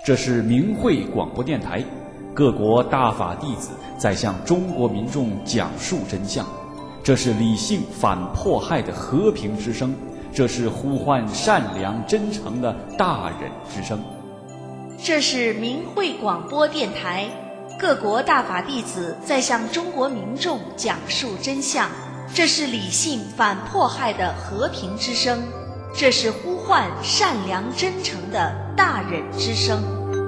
这是明慧广播电台，各国大法弟子在向中国民众讲述真相。这是理性反迫害的和平之声，这是呼唤善良真诚的大忍之声。 这是明慧广播电台，各国大法弟子在向中国民众讲述真相。这是理性反迫害的和平之声，这是呼唤善良真诚的大忍之声。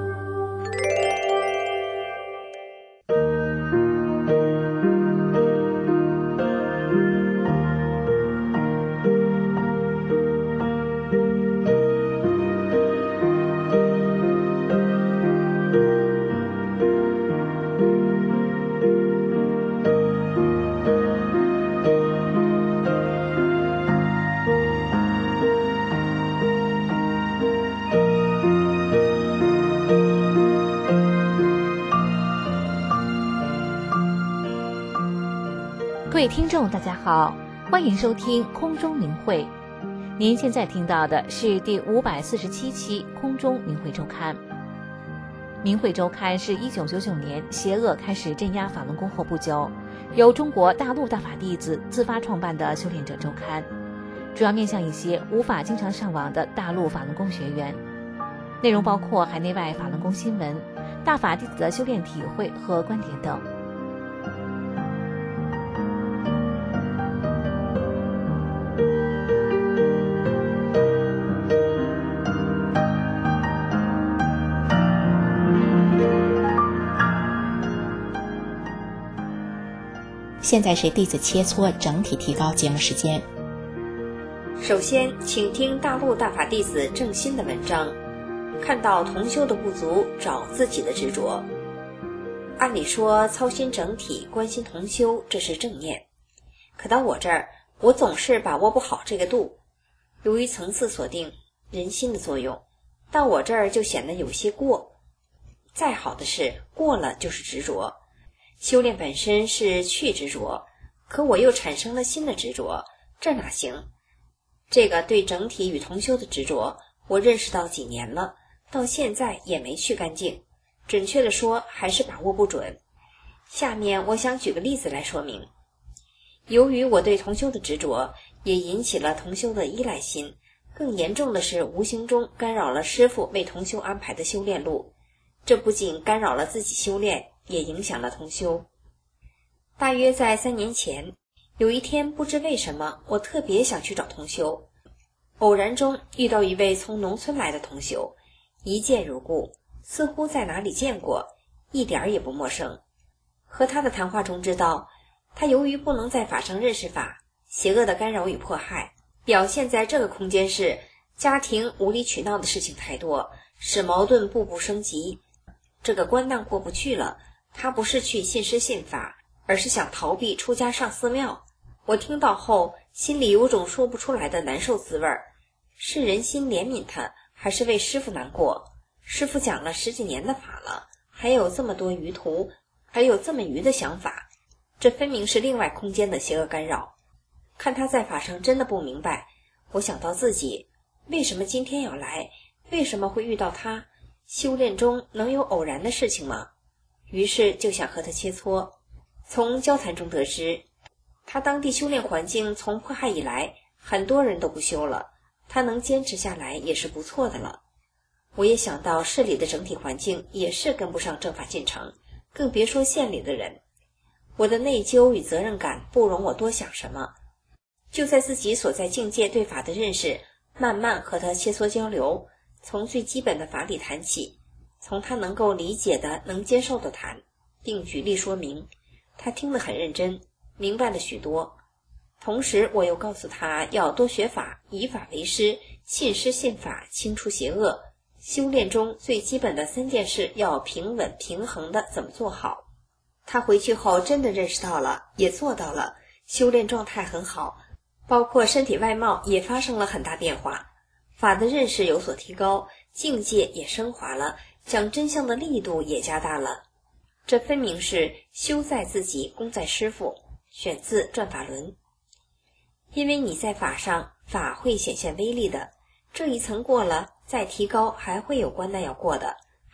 各位听众大家好，欢迎收听空中明慧。您现在听到的是第547期空中明慧周刊。明慧周刊是1999年邪恶开始镇压法轮功后不久，由中国大陆大法弟子自发创办的修炼者周刊，主要面向一些无法经常上网的大陆法轮功学员，内容包括海内外法轮功新闻、大法弟子的修炼体会和观点等。 现在是弟子切磋整体提高节目时间。 首先，请听大陆大法弟子郑新的文章，看到同修的不足，找自己的执着。按理说，操心整体，关心同修，这是正念。可到我这儿，我总是把握不好这个度。由于层次锁定，人心的作用，到我这儿就显得有些过。再好的是，过了就是执着。修炼本身是去执着，可我又产生了新的执着，这哪行？这个对整体与同修的执着，我认识到几年了，到现在也没去干净。准确的说，还是把握不准。下面我想举个例子来说明。由于我对同修的执着，也引起了同修的依赖心，更严重的是无形中干扰了师父为同修安排的修炼路。这不仅干扰了自己修炼，也影响了同修。大约在3年前，有一天不知为什么，我特别想去找同修。偶然中遇到一位从农村来的同修，一见如故，似乎在哪里见过，一点也不陌生。和他的谈话中知道，他由于不能在法上认识法，邪恶的干扰与迫害，表现在这个空间是家庭无理取闹的事情太多，使矛盾步步升级。这个关难过不去了，他不是去信师信法，而是想逃避出家上寺庙。我听到后，心里有种说不出来的难受滋味，是人心怜悯他，还是为师父难过？师父讲了10几年的法了，还有这么多余徒，还有这么愚的想法，这分明是另外空间的邪恶干扰。看他在法上真的不明白，我想到自己，为什么今天要来？为什么会遇到他？修炼中能有偶然的事情吗？于是就想和他切磋。从交谈中得知，他当地修炼环境从迫害以来，很多人都不修了，他能坚持下来也是不错的了。我也想到市里的整体环境也是跟不上正法进程，更别说县里的人。我的内疚与责任感不容我多想什么，就在自己所在境界对法的认识，慢慢和他切磋交流，从最基本的法理谈起，从他能够理解的、能接受的谈，并举例说明。他听得很认真，明白了许多。同时我又告诉他要多学法，以法为师，信师信法，清除邪恶。修炼中最基本的3件事要平稳平衡的怎么做好。他回去后真的认识到了，也做到了，修炼状态很好，包括身体外貌也发生了很大变化。法的认识有所提高，境界也升华了，讲真相的力度也加大了。这分明是修在自己，功在师父。选自《转法轮》。因为你在法上，法会显现威力的，这一层过了，再提高还会有关难要过的，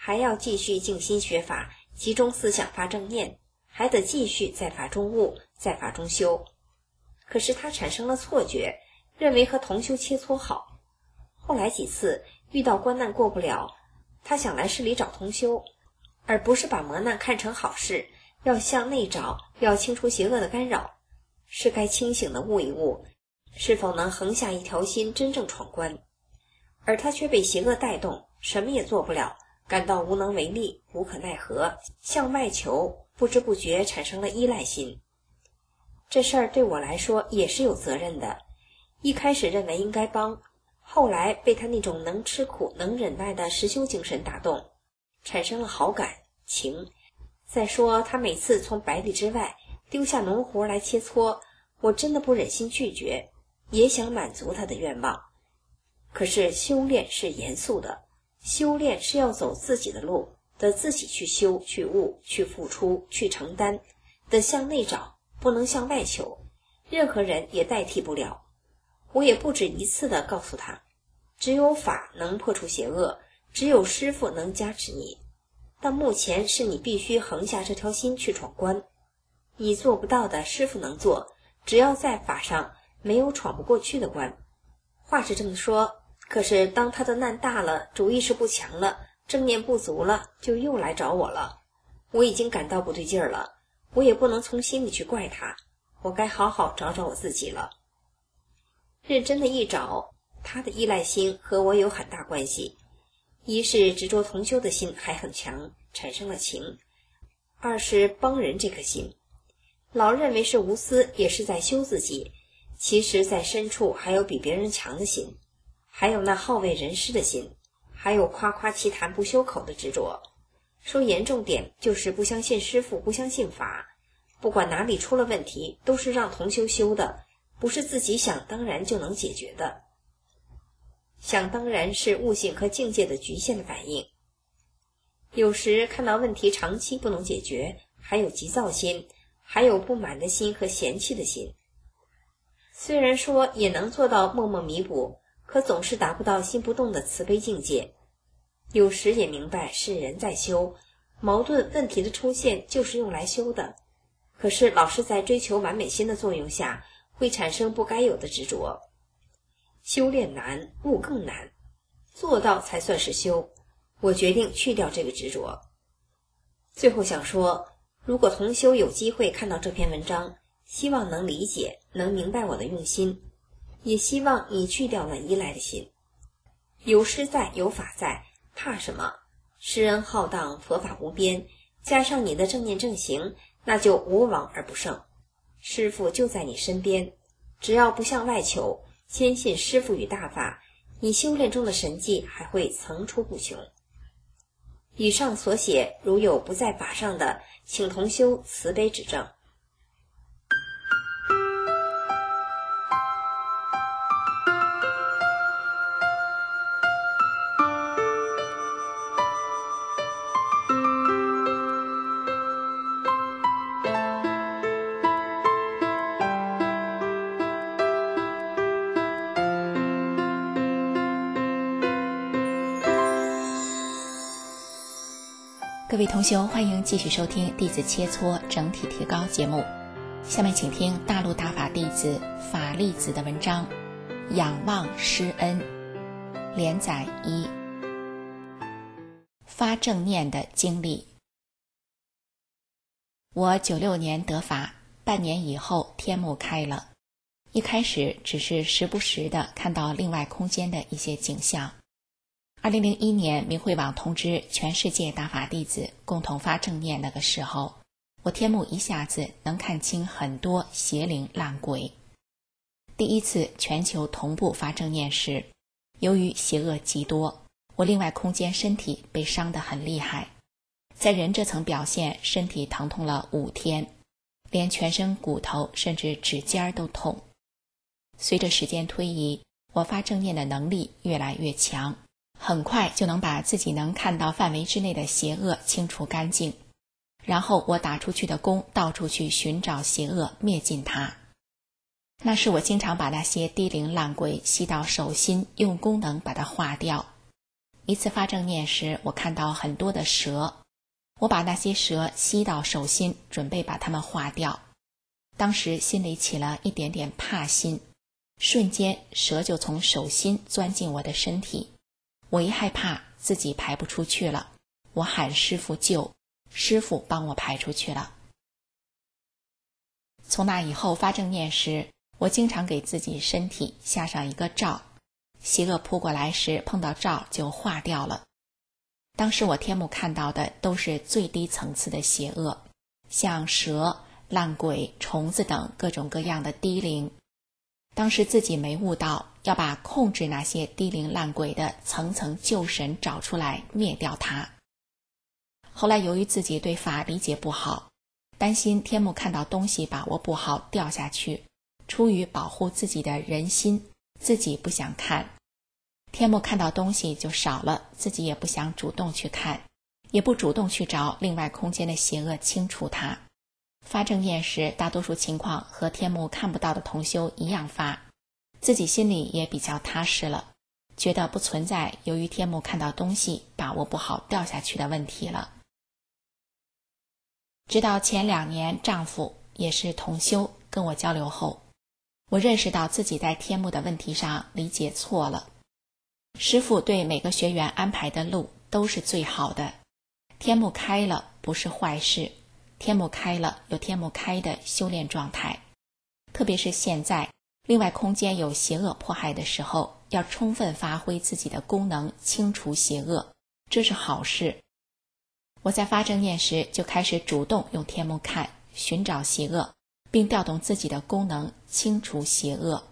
还要继续静心学法，集中思想发正念，还得继续在法中悟，在法中修。可是他产生了错觉，认为和同修切磋好。后来几次遇到关难过不了，他想来市里找同修，而不是把磨难看成好事，要向内找，要清除邪恶的干扰，是该清醒的悟一悟，是否能横下一条心真正闯关。而他却被邪恶带动，什么也做不了，感到无能为力，无可奈何，向外求，不知不觉产生了依赖心。这事儿对我来说也是有责任的，一开始认为应该帮，后来被他那种能吃苦能忍耐的实修精神打动，产生了好感情。再说他每次从百里之外丢下农活来切磋，我真的不忍心拒绝，也想满足他的愿望。可是修炼是严肃的，修炼是要走自己的路，得自己去修去悟去付出去承担，得向内找，不能向外求，任何人也代替不了。我也不止一次地告诉他，只有法能破除邪恶，只有师父能加持你，但目前是你必须横下这条心去闯关，你做不到的师父能做，只要在法上没有闯不过去的关。话是这么说，可是当他的难大了，主意识不强了，正念不足了，就又来找我了。我已经感到不对劲儿了，我也不能从心里去怪他，我该好好找找我自己了。认真的一找，他的依赖心和我有很大关系。一是执着同修的心还很强，产生了情；二是帮人这颗心，老认为是无私，也是在修自己，其实在深处还有比别人强的心，还有那好为人师的心，还有夸夸其谈不修口的执着。说严重点，就是不相信师父，不相信法，不管哪里出了问题，都是让同修修的，不是自己想当然就能解决的。想当然是悟性和境界的局限的反应。有时看到问题长期不能解决，还有急躁心，还有不满的心和嫌弃的心。虽然说也能做到默默弥补，可总是达不到心不动的慈悲境界。有时也明白是人在修，矛盾问题的出现就是用来修的，可是老是在追求完美心的作用下，会产生不该有的执着。修炼难，悟更难，做到才算是修。我决定去掉这个执着。最后想说，如果同修有机会看到这篇文章，希望能理解，能明白我的用心，也希望你去掉那依赖的心。有师在，有法在，怕什么？世恩浩荡，佛法无边，加上你的正念正行，那就无往而不胜。师父就在你身边，只要不向外求，坚信师父与大法，你修炼中的神迹还会层出不穷。以上所写如有不在法上的，请同修慈悲指正。 各位同修，欢迎继续收听弟子切磋整体提高节目。下面请听大陆大法弟子法力子的文章《仰望师恩》，连载1，发正念的经历。我96年得法，半年以后天目开了，一开始只是时不时地看到另外空间的一些景象。2001年明慧网通知全世界大法弟子共同发正念，那个时候我天目一下子能看清很多邪灵烂鬼。第一次全球同步发正念时，由于邪恶极多，我另外空间身体被伤得很厉害，在人这层表现，身体疼痛了5天，连全身骨头甚至指尖都痛。随着时间推移，我发正念的能力越来越强，很快就能把自己能看到范围之内的邪恶清除干净，然后我打出去的功到处去寻找邪恶，灭尽它。那时我经常把那些低灵烂鬼吸到手心，用功能把它化掉。 一次发正念时，我看到很多的蛇，我把那些蛇吸到手心，准备把它们化掉。当时心里起了一点点怕心，瞬间蛇就从手心钻进我的身体。我一害怕自己排不出去了，我喊师父救，师父帮我排出去了。从那以后发正念时，我经常给自己身体下上一个罩，邪恶扑过来时碰到罩就化掉了。当时我天目看到的都是最低层次的邪恶，像蛇、烂鬼、虫子等各种各样的低灵。当时自己没悟到要把控制那些低灵烂鬼的层层救神找出来灭掉它。后来由于自己对法理解不好，担心天目看到东西把握不好掉下去，出于保护自己的人心，自己不想看。天目看到东西就少了，自己也不想主动去看，也不主动去找另外空间的邪恶清除它。发正念时，大多数情况和天目看不到的同修一样发，自己心里也比较踏实了，觉得不存在由于天目看到东西把握不好掉下去的问题了。直到前2年丈夫也是同修跟我交流后，我认识到自己在天目的问题上理解错了。师父对每个学员安排的路都是最好的，天目开了不是坏事，天目开了有天目开的修炼状态，特别是现在另外空间有邪恶迫害的时候，要充分发挥自己的功能，清除邪恶，这是好事。我在发正念时就开始主动用天目看，寻找邪恶，并调动自己的功能，清除邪恶。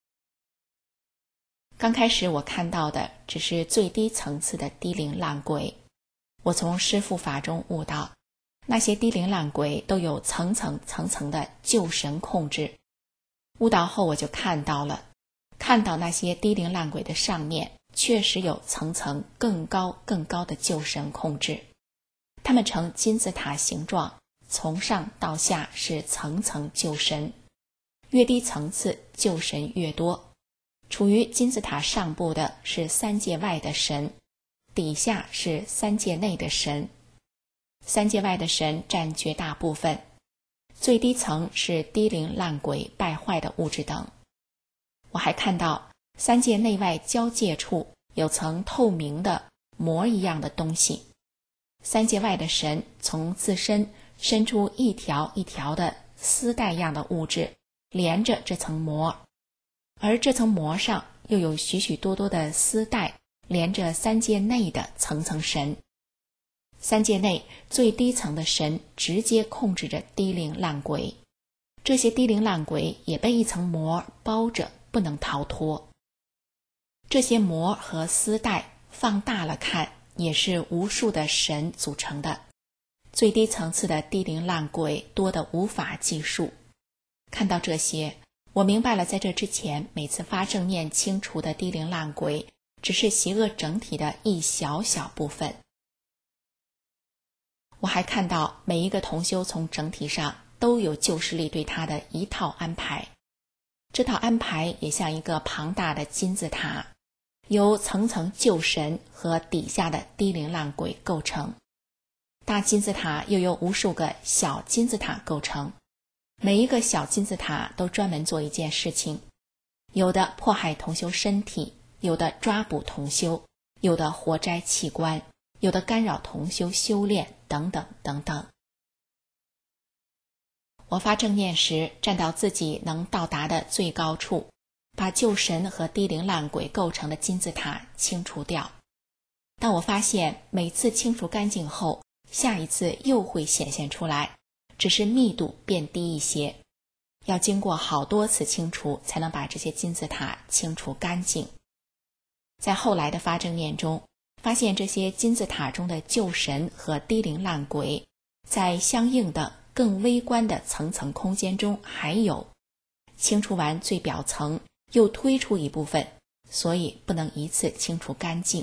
刚开始我看到的只是最低层次的低灵烂鬼，我从师父法中悟到，那些低灵烂鬼都有层层的救神控制。悟到后我就看到那些低灵烂鬼的上面确实有层层更高的救神控制，它们呈金字塔形状，从上到下是层层救神，越低层次救神越多。处于金字塔上部的是3界外的神，底下是3界内的神。3界外的神占绝大部分，最低层是低灵烂鬼败坏的物质等。我还看到3界内外交界处有层透明的膜一样的东西，3界外的神从自身伸出一条一条的丝带样的物质连着这层膜，而这层膜上又有许许多多的丝带连着3界内的层层神。3界内最低层的神直接控制着低灵烂鬼，这些低灵烂鬼也被一层膜包着，不能逃脱。这些膜和丝带放大了看，也是无数的神组成的。最低层次的低灵烂鬼多得无法计数。看到这些，我明白了，在这之前每次发正念清除的低灵烂鬼只是邪恶整体的一小小部分。我还看到每一个同修从整体上都有救世力对他的一套安排，这套安排也像一个庞大的金字塔，由层层救神和底下的低灵烂鬼构成。大金字塔又由无数个小金字塔构成，每一个小金字塔都专门做一件事情，有的迫害同修身体，有的抓捕同修，有的活摘器官，有的干扰同修修炼，等等等等。我发正念时，站到自己能到达的最高处，把救神和低灵烂鬼构成的金字塔清除掉。但我发现每次清除干净后，下一次又会显现出来，只是密度变低一些，要经过好多次清除才能把这些金字塔清除干净。在后来的发正念中，发现这些金字塔中的救神和低灵烂鬼在相应的更微观的层层空间中还有，清除完最表层又推出一部分，所以不能一次清除干净。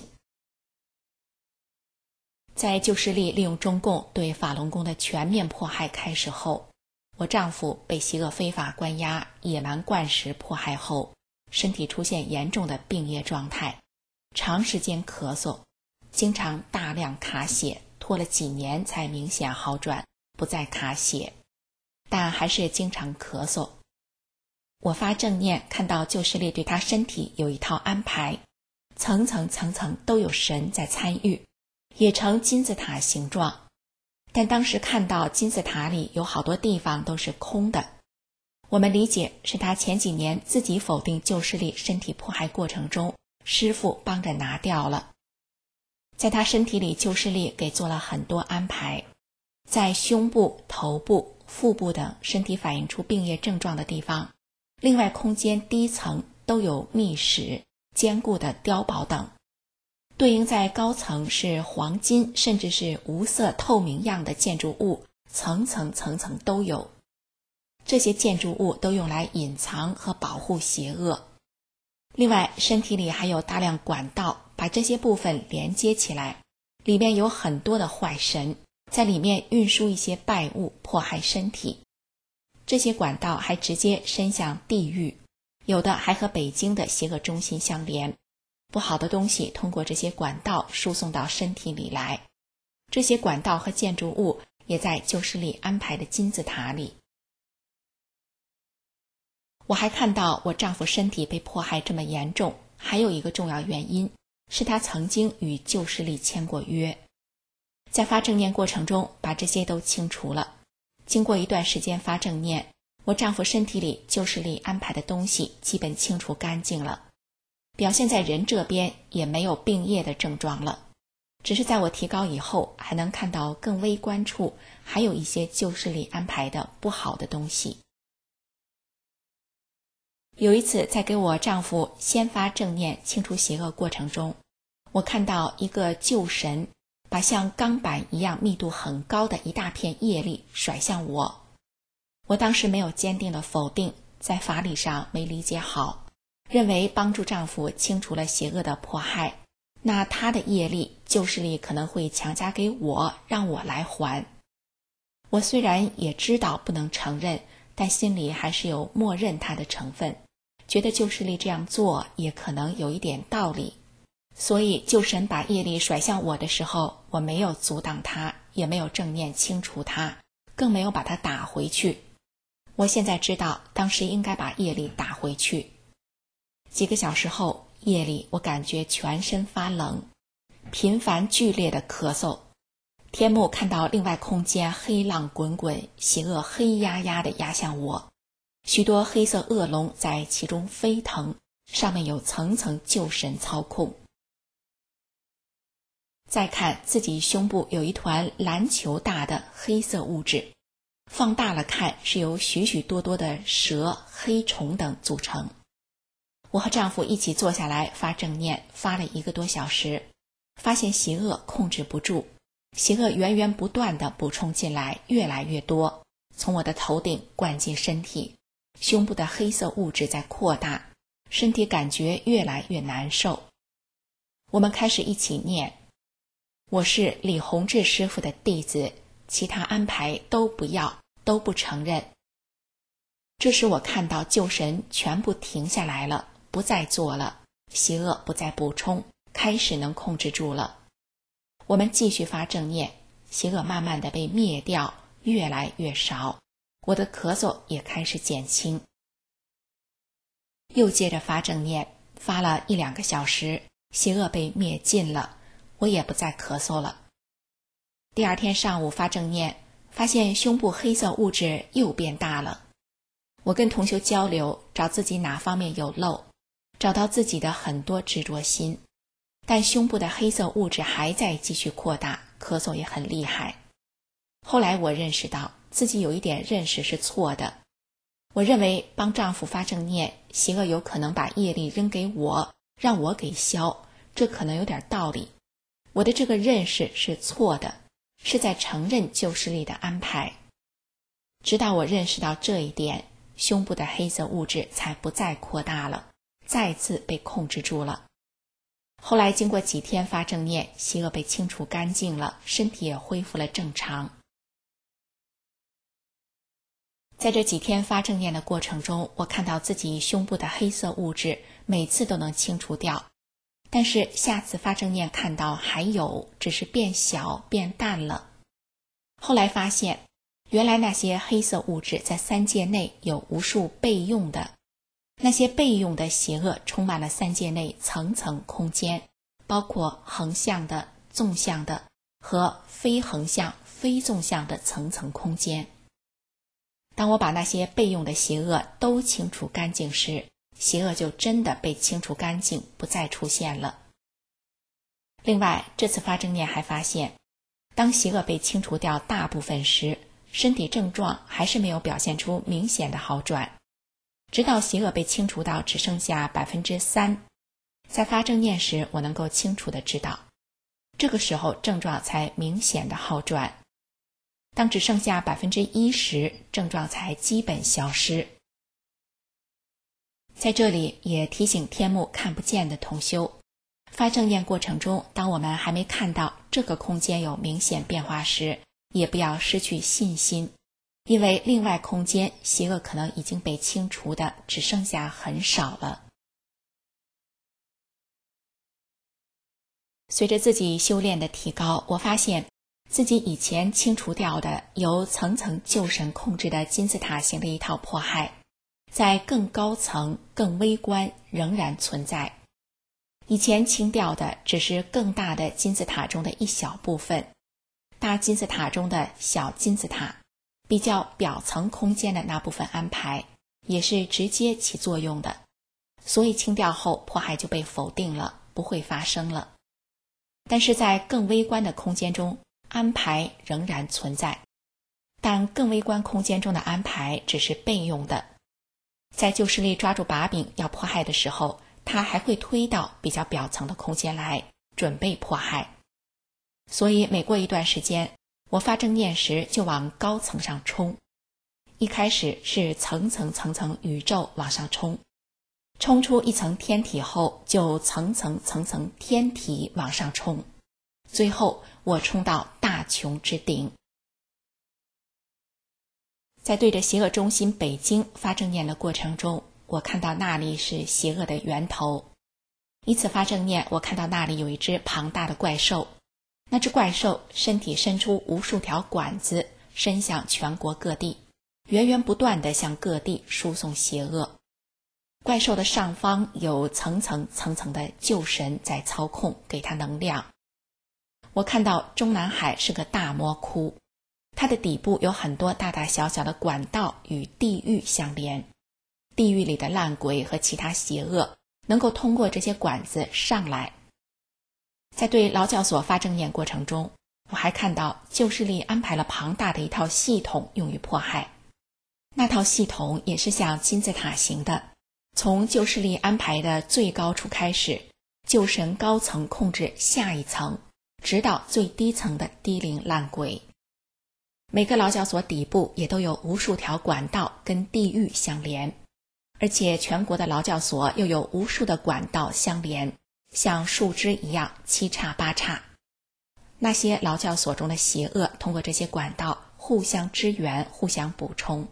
在救世力利用中共对法轮功的全面迫害开始后，我丈夫被邪恶非法关押、野蛮灌食迫害后，身体出现严重的病业状态，长时间咳嗽， 经常大量卡血，拖了几年才明显好转，不再卡血，但还是经常咳嗽。我发正念，看到旧势力对他身体有一套安排，层层都有神在参与，也呈金字塔形状。但当时看到金字塔里有好多地方都是空的，我们理解是他前几年自己否定旧势力身体迫害过程中，师父帮着拿掉了。在他身体里，旧势力给做了很多安排，在胸部、头部、腹部等身体反映出病液症状的地方，另外空间低层都有密室、坚固的碉堡等，对应在高层是黄金甚至是无色透明样的建筑物，层层都有。这些建筑物都用来隐藏和保护邪恶。另外，身体里还有大量管道，把这些部分连接起来，里面有很多的坏神，在里面运输一些败物，迫害身体。这些管道还直接伸向地狱，有的还和北京的邪恶中心相连，不好的东西通过这些管道输送到身体里来。这些管道和建筑物也在旧势力安排的金字塔里。我还看到我丈夫身体被迫害这么严重，还有一个重要原因是他曾经与旧势力签过约。在发正念过程中把这些都清除了，经过一段时间发正念，我丈夫身体里旧势力安排的东西基本清除干净了，表现在人这边也没有病液的症状了，只是在我提高以后还能看到更微观处还有一些旧势力安排的不好的东西。有一次在给我丈夫先发正念清除邪恶过程中，我看到一个旧神把像钢板一样密度很高的一大片业力甩向我。我当时没有坚定的否定，在法理上没理解好，认为帮助丈夫清除了邪恶的迫害，那他的业力旧势力可能会强加给我，让我来还。我虽然也知道不能承认，但心里还是有默认他的成分，觉得旧势力这样做也可能有一点道理。所以旧神把业力甩向我的时候，我没有阻挡他，也没有正念清除他，更没有把他打回去。我现在知道当时应该把业力打回去。几个小时后，夜里我感觉全身发冷，频繁剧烈的咳嗽。天幕看到另外空间黑浪滚滚，邪恶黑压压地压向我，许多黑色恶龙在其中飞腾，上面有层层旧神操控。再看自己胸部有一团篮球大的黑色物质，放大了看是由许许多多的蛇、黑虫等组成。我和丈夫一起坐下来发正念，发了1个多小时，发现邪恶控制不住，邪恶源源不断地补充进来，越来越多，从我的头顶灌进身体，胸部的黑色物质在扩大，身体感觉越来越难受。我们开始一起念，我是李洪志师傅的弟子，其他安排都不要，都不承认。这时我看到旧神全部停下来了，不再做了，邪恶不再补充，开始能控制住了。我们继续发正念，邪恶慢慢的被灭掉，越来越少，我的咳嗽也开始减轻。又接着发正念，发了1、2个小时，邪恶被灭尽了，我也不再咳嗽了。第二天上午发正念，发现胸部黑色物质又变大了。我跟同修交流，找自己哪方面有漏，找到自己的很多执着心，但胸部的黑色物质还在继续扩大，咳嗽也很厉害。后来我认识到自己有一点认识是错的，我认为帮丈夫发正念，邪恶有可能把业力扔给我，让我给消，这可能有点道理。我的这个认识是错的，是在承认旧势力的安排。直到我认识到这一点，胸部的黑色物质才不再扩大了，再次被控制住了。后来经过几天发正念，邪恶被清除干净了，身体也恢复了正常。在这几天发正念的过程中，我看到自己胸部的黑色物质每次都能清除掉， 但是下次发正念看到还有，只是变小变淡了。后来发现，原来那些黑色物质在三界内有无数备用的，那些备用的邪恶充满了三界内层层空间，包括横向的、纵向的和非横向、非纵向的层层空间。当我把那些备用的邪恶都清除干净时，邪恶就真的被清除干净，不再出现了。另外，这次发正念还发现，当邪恶被清除掉大部分时，身体症状还是没有表现出明显的好转，直到邪恶被清除到只剩下 3%， 在发正念时我能够清楚地知道，这个时候症状才明显的好转。当只剩下 1% 时，症状才基本消失。在这里也提醒天目看不见的同修，发正念过程中，当我们还没看到这个空间有明显变化时，也不要失去信心，因为另外空间邪恶可能已经被清除的只剩下很少了。随着自己修炼的提高，我发现自己以前清除掉的由层层旧神控制的金字塔形的一套迫害，在更高层、更微观仍然存在。以前清掉的只是更大的金字塔中的一小部分，大金字塔中的小金字塔，比较表层空间的那部分安排，也是直接起作用的，所以清掉后迫害就被否定了，不会发生了。但是在更微观的空间中，安排仍然存在，但更微观空间中的安排只是备用的。在旧势力抓住把柄要迫害的时候，它还会推到比较表层的空间来，准备迫害。所以每过一段时间，我发正念时就往高层上冲。一开始是层层宇宙往上冲，冲出一层天体后，就层层天体往上冲，最后我冲到大穹之顶。在对着邪恶中心北京发正念的过程中，我看到那里是邪恶的源头。一次发正念，我看到那里有一只庞大的怪兽，那只怪兽身体伸出无数条管子，伸向全国各地，源源不断地向各地输送邪恶。怪兽的上方有层层的旧神在操控，给它能量。我看到中南海是个大魔窟，它的底部有很多大大小小的管道与地狱相连，地狱里的烂鬼和其他邪恶能够通过这些管子上来。在对劳教所发正念过程中，我还看到旧势力安排了庞大的一套系统用于迫害，那套系统也是像金字塔形的，从旧势力安排的最高处开始，旧神高层控制下一层，直到最低层的低龄烂鬼。每个劳教所底部也都有无数条管道跟地狱相连，而且全国的劳教所又有无数的管道相连，像树枝一样七叉八叉。那些劳教所中的邪恶通过这些管道互相支援，互相补充。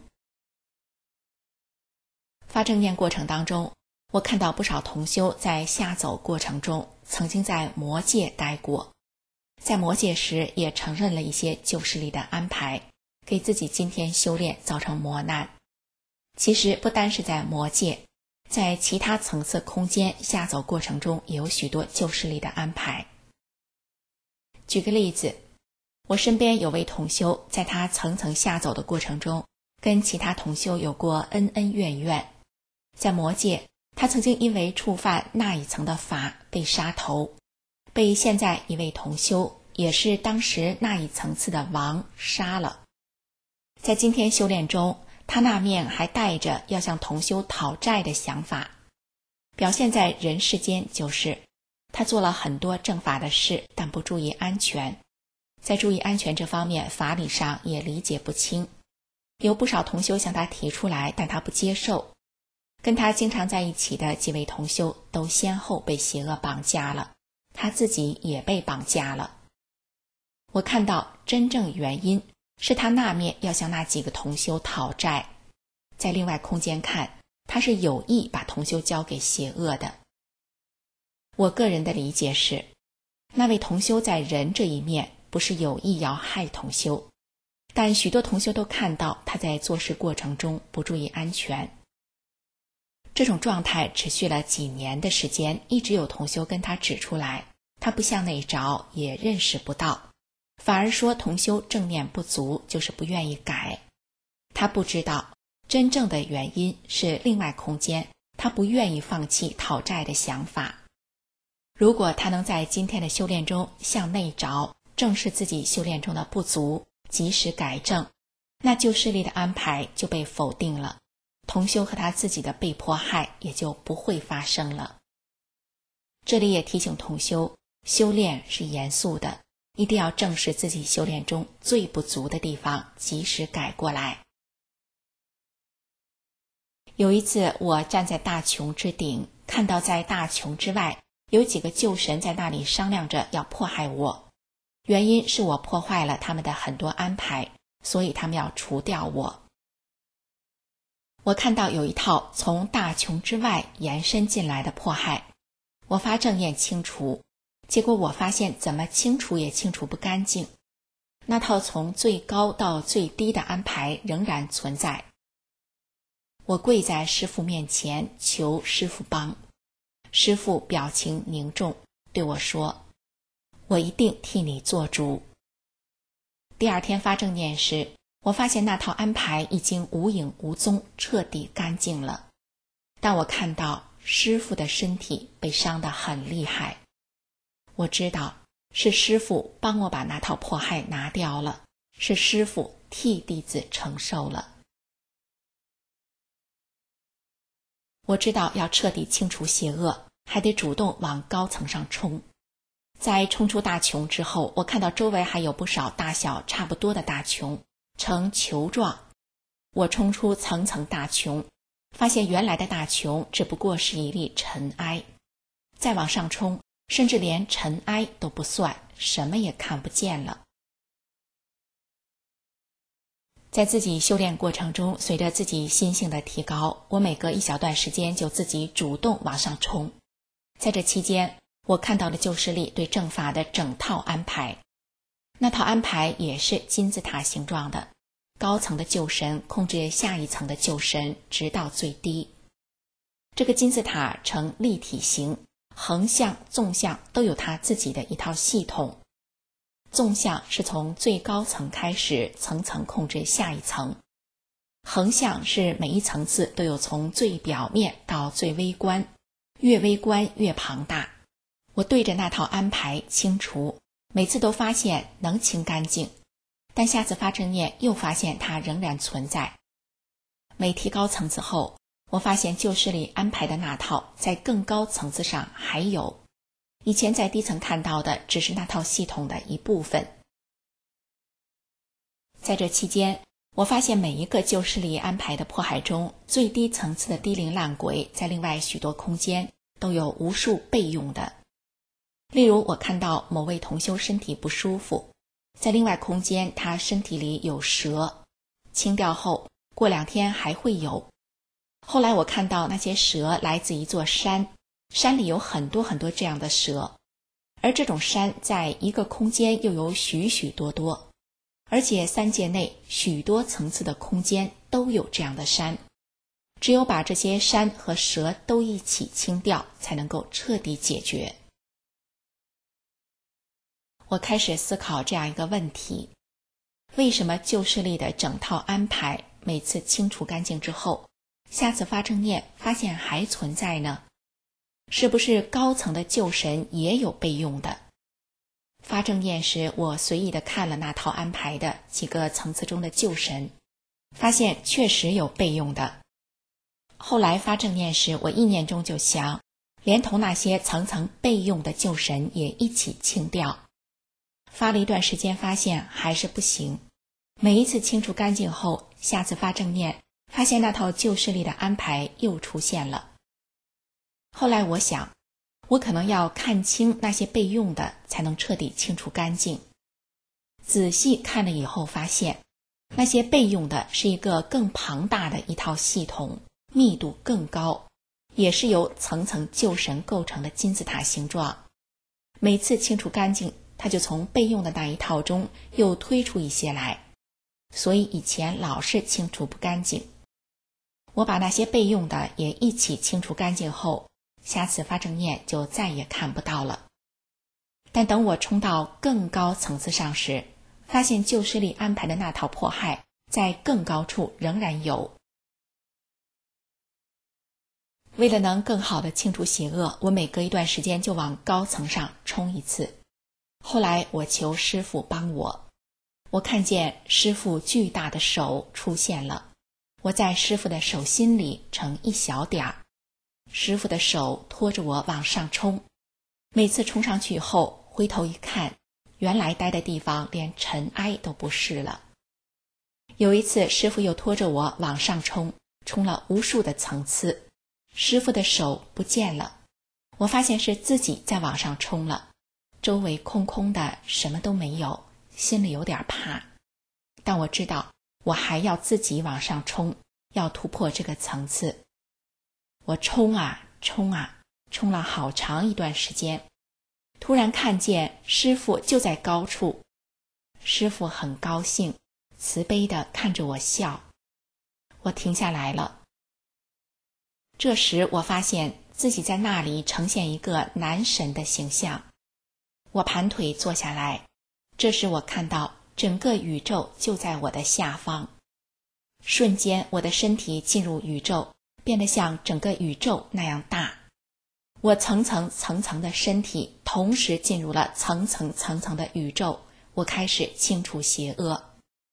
发正念过程当中，我看到不少同修在下走过程中曾经在魔界待过，在魔界时也承认了一些旧势力的安排，给自己今天修炼造成磨难。其实不单是在魔界，在其他层次空间下走过程中也有许多旧势力的安排。举个例子，我身边有位同修，在他层层下走的过程中，跟其他同修有过恩恩怨怨。在魔界，他曾经因为触犯那一层的法被杀头，被现在一位同修，也是当时那一层次的王杀了。在今天修炼中，他那面还带着要向同修讨债的想法，表现在人世间就是他做了很多正法的事，但不注意安全，在注意安全这方面法理上也理解不清，有不少同修向他提出来，但他不接受。跟他经常在一起的几位同修都先后被邪恶绑架了，他自己也被绑架了。我看到真正原因是他那面要向那几个同修讨债，在另外空间看，他是有意把同修交给邪恶的。 我个人的理解是，那位同修在人这一面不是有意要害同修，但许多同修都看到他在做事过程中不注意安全。这种状态持续了几年的时间，一直有同修跟他指出来，他不向内找，也认识不到，反而说同修正念不足，就是不愿意改。他不知道真正的原因是另外空间，他不愿意放弃讨债的想法。如果他能在今天的修炼中向内找，正视自己修炼中的不足，及时改正，那旧势力的安排就被否定了，同修和他自己的被迫害也就不会发生了。这里也提醒同修，修炼是严肃的，一定要正视自己修炼中最不足的地方，及时改过来。有一次我站在大穹之顶，看到在大穹之外有几个旧神在那里商量着要迫害我，原因是我破坏了他们的很多安排，所以他们要除掉我。我看到有一套从大穹之外延伸进来的迫害，我发正念清除，结果我发现怎么清除也清除不干净，那套从最高到最低的安排仍然存在。我跪在师父面前求师父帮，师父表情凝重，对我说，我一定替你做主。第二天发正念时，我发现那套安排已经无影无踪，彻底干净了。但我看到师父的身体被伤得很厉害，我知道是师父帮我把那套迫害拿掉了，是师父替弟子承受了。我知道要彻底清除邪恶，还得主动往高层上冲。在冲出大穹之后，我看到周围还有不少大小差不多的大穹，呈球状。我冲出层层大穹，发现原来的大穹只不过是一粒尘埃。再往上冲，甚至连尘埃都不算，什么也看不见了。在自己修炼过程中，随着自己心性的提高，我每隔一小段时间就自己主动往上冲。在这期间，我看到了旧势力对正法的整套安排。那套安排也是金字塔形状的，高层的旧神控制下一层的旧神，直到最低。这个金字塔呈立体形，横向、纵向都有它自己的一套系统。纵向是从最高层开始，层层控制下一层；横向是每一层次都有从最表面到最微观，越微观越庞大。我对着那套安排清除，每次都发现能清干净，但下次发正念又发现它仍然存在。每提高层次后，我发现旧势力安排的那套在更高层次上还有，以前在低层看到的只是那套系统的一部分。在这期间，我发现每一个旧势力安排的迫害中，最低层次的低灵烂鬼在另外许多空间都有无数备用的。例如我看到某位同修身体不舒服，在另外空间他身体里有蛇，清掉后过2天还会有。后来我看到那些蛇来自一座山，山里有很多很多这样的蛇，而这种山在一个空间又有许许多多，而且3界内许多层次的空间都有这样的山。只有把这些山和蛇都一起清掉，才能够彻底解决。我开始思考这样一个问题：为什么旧势力的整套安排每次清除干净之后，下次发正念发现还存在呢？是不是高层的旧神也有备用的？发正念时，我随意地看了那套安排的几个层次中的旧神，发现确实有备用的。后来发正念时，我意念中就想，连同那些层层备用的旧神也一起清掉。发了一段时间，发现还是不行。每一次清除干净后，下次发正念，发现那套旧势力的安排又出现了。后来我想，我可能要看清那些备用的，才能彻底清除干净。仔细看了以后发现，那些备用的是一个更庞大的一套系统，密度更高， 也是由层层旧神构成的金字塔形状。每次清除干净，它就从备用的那一套中又推出一些来，所以以前老是清除不干净。我把那些备用的也一起清除干净后，下次发正念就再也看不到了。但等我冲到更高层次上时，发现旧势力安排的那套迫害在更高处仍然有。为了能更好地清除邪恶，我每隔一段时间就往高层上冲一次。后来我求师父帮我，我看见师父巨大的手出现了，我在师父的手心里成一小点儿，师父的手拖着我往上冲。每次冲上去后回头一看，原来待的地方连尘埃都不是了。有一次师父又拖着我往上冲，冲了无数的层次，师父的手不见了，我发现是自己在往上冲了，周围空空的，什么都没有，心里有点怕。但我知道我还要自己往上冲，要突破这个层次。我冲啊冲啊，冲了好长一段时间，突然看见师父就在高处。师父很高兴，慈悲地看着我笑。我停下来了。这时我发现自己在那里呈现一个男神的形象。我盘腿坐下来，这时我看到整个宇宙就在我的下方。瞬间我的身体进入宇宙，变得像整个宇宙那样大。我层层的身体同时进入了层层的宇宙，我开始清除邪恶。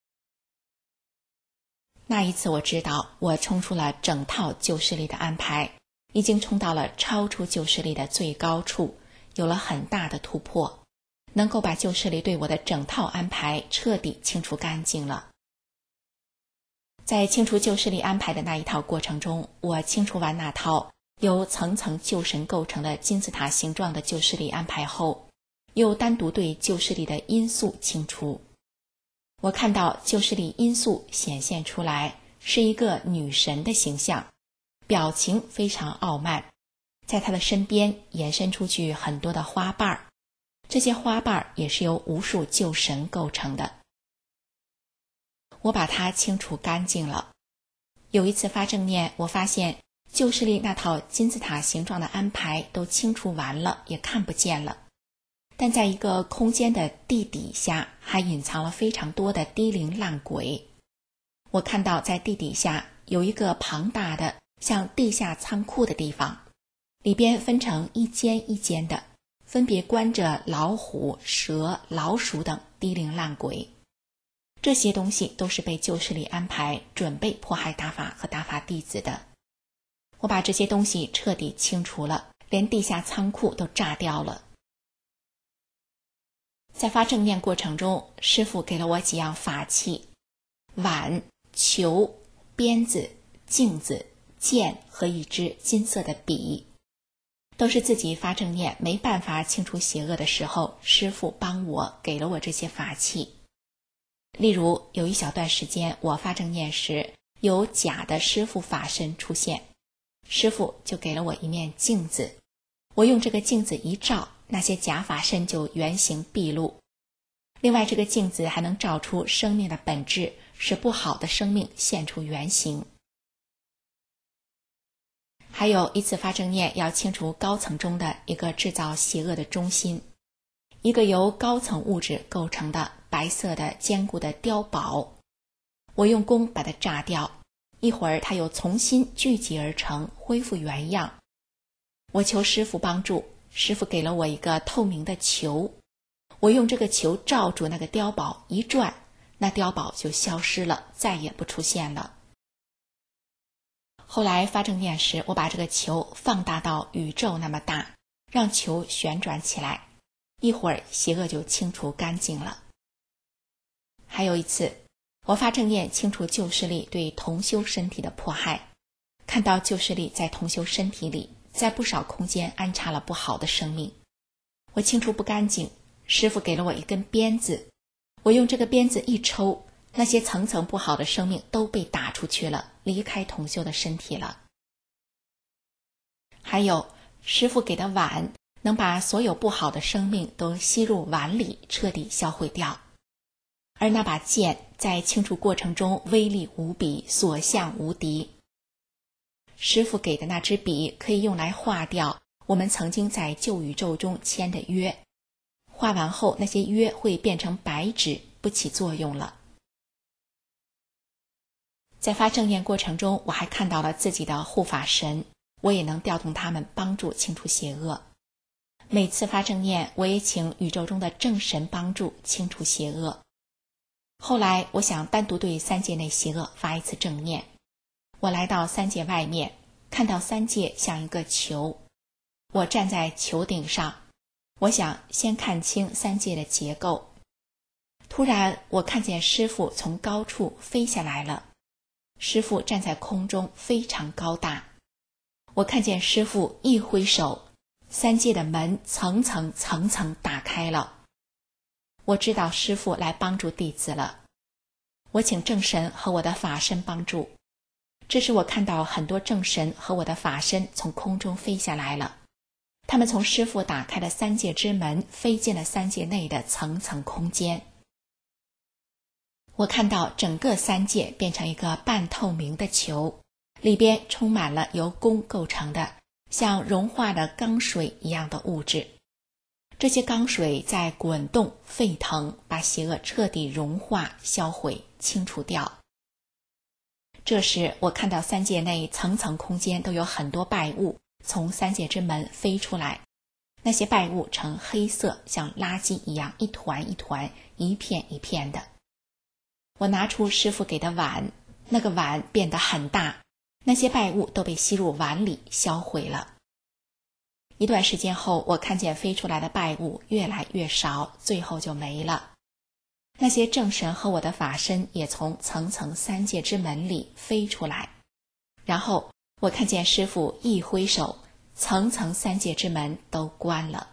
那一次我知道我冲出了整套旧势力的安排，已经冲到了超出旧势力的最高处，有了很大的突破，能够把旧势力对我的整套安排彻底清除干净了。在清除旧势力安排的那一套过程中，我清除完那套由层层旧神构成的金字塔形状的旧势力安排后，又单独对旧势力的因素清除。我看到旧势力因素显现出来是一个女神的形象，表情非常傲慢，在她的身边延伸出去很多的花瓣，这些花瓣也是由无数旧神构成的。我把它清除干净了。有一次发正念，我发现旧势力那套金字塔形状的安排都清除完了，也看不见了。但在一个空间的地底下还隐藏了非常多的低龄烂鬼。我看到在地底下有一个庞大的像地下仓库的地方，里边分成一间一间的，分别关着老虎、蛇、老鼠等低龄烂鬼。这些东西都是被旧势力安排准备迫害大法和大法弟子的。我把这些东西彻底清除了，连地下仓库都炸掉了。在发正念过程中，师父给了我几样法器：碗、球、鞭子、镜子、剑和一支金色的笔，都是自己发正念没办法清除邪恶的时候，师父帮我给了我这些法器。例如有一小段时间我发正念时，有假的师父法身出现，师父就给了我一面镜子，我用这个镜子一照，那些假法身就原形毕露。另外这个镜子还能照出生命的本质，使不好的生命现出原形。还有一次发正念要清除高层中的一个制造邪恶的中心，一个由高层物质构成的白色的坚固的碉堡，我用弓把它炸掉，一会儿它又重新聚集而成，恢复原样。我求师父帮助，师父给了我一个透明的球，我用这个球罩住那个碉堡，一转，那碉堡就消失了，再也不出现了。后来发正念时，我把这个球放大到宇宙那么大，让球旋转起来，一会儿邪恶就清除干净了。还有一次，我发正念清除旧势力对同修身体的迫害，看到旧势力在同修身体里，在不少空间安插了不好的生命，我清除不干净，师父给了我一根鞭子，我用这个鞭子一抽，那些层层不好的生命都被打出去了，离开同修的身体了。 还有师父给的碗能把所有不好的生命都吸入碗里，彻底销毁掉。而那把剑在清除过程中威力无比，所向无敌。师父给的那支笔可以用来划掉我们曾经在旧宇宙中签的约，画完后那些约会变成白纸，不起作用了。在发正念过程中，我还看到了自己的护法神，我也能调动他们帮助清除邪恶。每次发正念，我也请宇宙中的正神帮助清除邪恶。后来我想单独对三界内邪恶发一次正念。我来到三界外面，看到三界像一个球，我站在球顶上，我想先看清三界的结构。突然我看见师父从高处飞下来了，师父站在空中非常高大。我看见师父一挥手，三界的门层层打开了。我知道师父来帮助弟子了。我请正神和我的法身帮助。这时我看到很多正神和我的法身从空中飞下来了，他们从师父打开的三界之门飞进了三界内的层层空间。我看到整个三界变成一个半透明的球，里边充满了由汞构成的像融化的钢水一样的物质。这些钢水在滚动沸腾，把邪恶彻底融化、销毁、清除掉。这时我看到三界内层层空间都有很多败物从三界之门飞出来，那些败物呈黑色，像垃圾一样，一团一团，一片一片的。我拿出师父给的碗，那个碗变得很大，那些败物都被吸入碗里，销毁了。一段时间后，我看见飞出来的败物越来越少，最后就没了。那些正神和我的法身也从层层三界之门里飞出来，然后我看见师父一挥手，层层三界之门都关了。